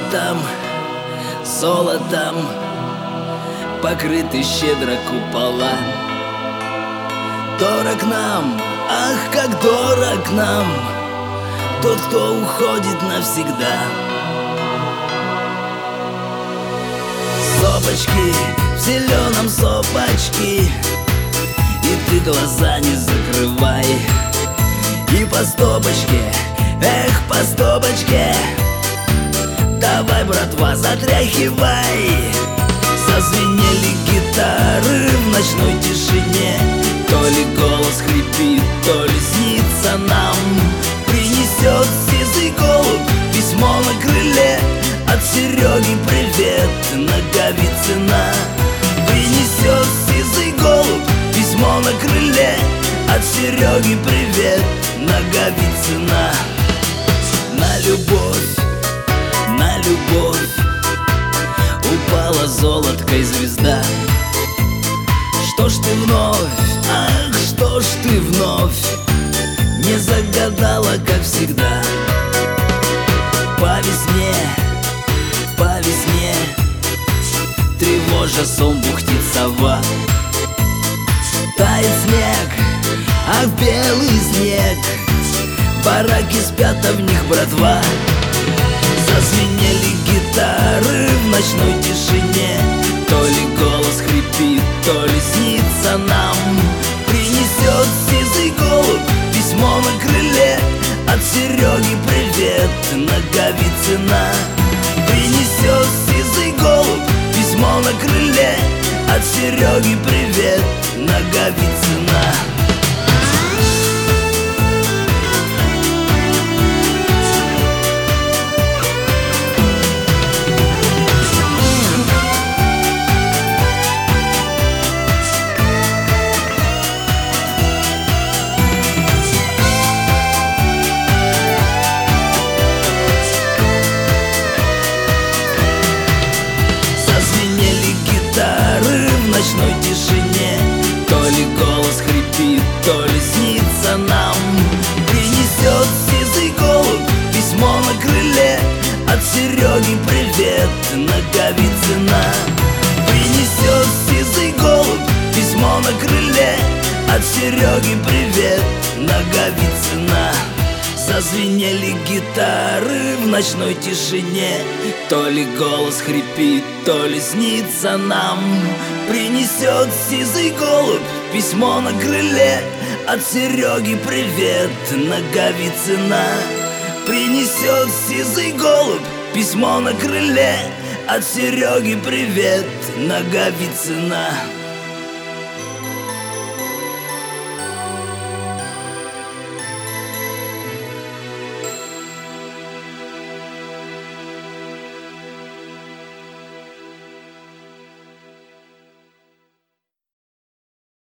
Золотом, золотом покрыты щедро купола. Дорог нам, ах, как дорог нам тот, кто уходит навсегда. Сопочки в зеленом сопочки, и ты глаза не закрывай. И по стопочке, эх, по стопочке, давай, братва, затряхивай. Зазвенели гитары в ночной тишине, то ли голос хрипит, то ли снится нам. Принесет сизый голубь письмо на крыле, от Сереги привет, Наговицына. Принесет сизый голубь письмо на крыле, от Сереги привет, Наговицына. На любовь, на любовь упала золоткой звезда. Что ж ты вновь, ах, что ж ты вновь не загадала, как всегда. По весне, тревожа сон бухтит сова. Тает снег, ах, белый снег, бараки спят, а в них братва. Зазвенели гитары в ночной тишине, то ли голос хрипит, то ли снится нам. Принесет сизый голубь письмо на крыле, от Сереги привет, Наговицына. Принесет сизый голубь письмо на крыле, от Сереги привет, Наговицына. В ночной тишине, то ли голос хрипит, то ли снится нам. Принесет сизый голубь письмо на крыле, от Сереги привет, Наговицына. Принесет сизый голубь письмо на крыле, от Сереги привет, Наговицына. Зазвенели гитары в ночной тишине, то ли голос хрипит, то ли снится нам. Принесет сизый голубь письмо на крыле, от Сереги привет, Наговицына. Принесет сизый голубь письмо на крыле, от Сереги привет, Наговицына.